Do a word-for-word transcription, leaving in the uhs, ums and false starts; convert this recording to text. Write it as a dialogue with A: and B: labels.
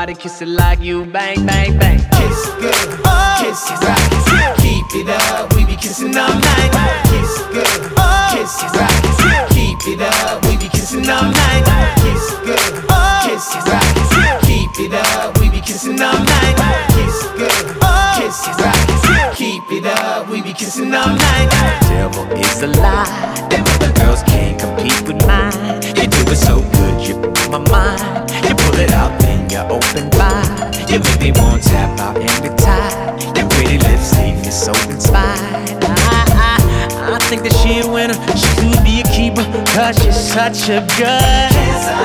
A: nobody kiss it like you. Bang, bang, bang.
B: Kiss good, kiss it right. Keep it up, we be kissing all night. Kiss good, kiss it right. Keep it up, we be kissing all night. Kiss good, kiss it right. Keep it up, we be kissing all night. Kiss good, kiss it right. Keep it up, we be kissing all night.
A: Devil is a lie, them other girls can't compete with mine. You do it so good, you my mind. You pull it out, then you open wide. You make me want to tap out every time. Your pretty lips leave me so inspired. I, I, I think that she a winner, she could be a keeper, cause she's such a good.